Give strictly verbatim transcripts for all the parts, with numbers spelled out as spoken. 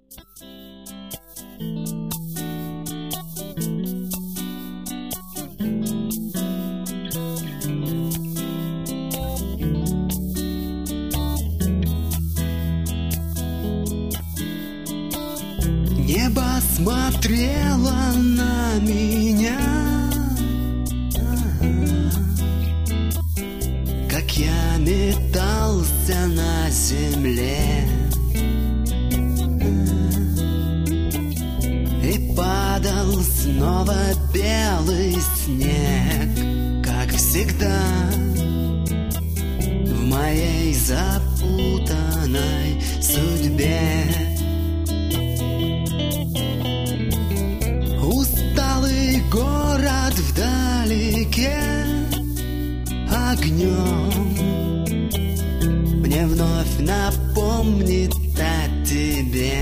Небо смотрело на меня, как я метался на земле, и падал снова белый снег, как всегда в моей запутанной судьбе. Усталый город вдалеке огнем мне вновь напомнит о тебе.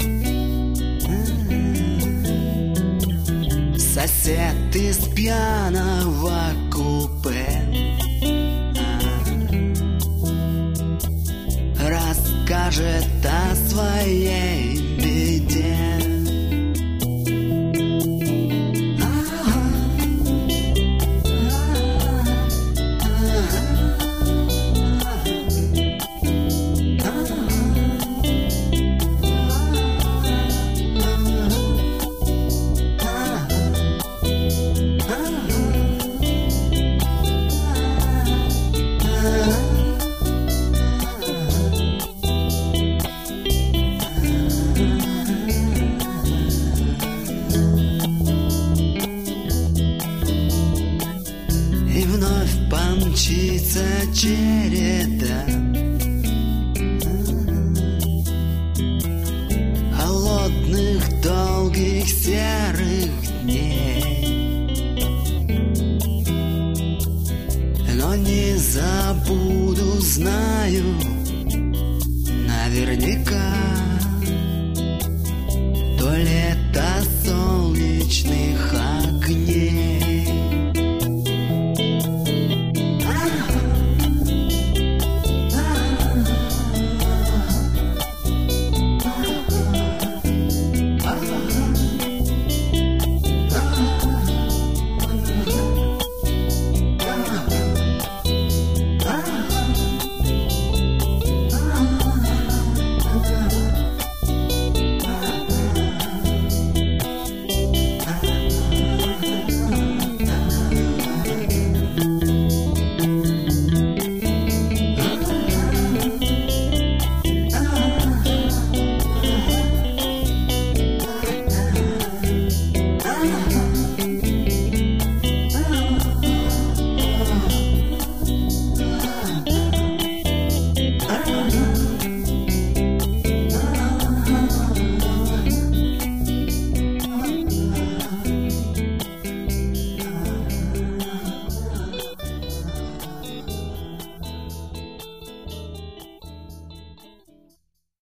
Сосед из пьяного купе расскажет о своей беде. И вновь помчится череда холодных, долгих, серых дней, но не забуду, знаю наверняка,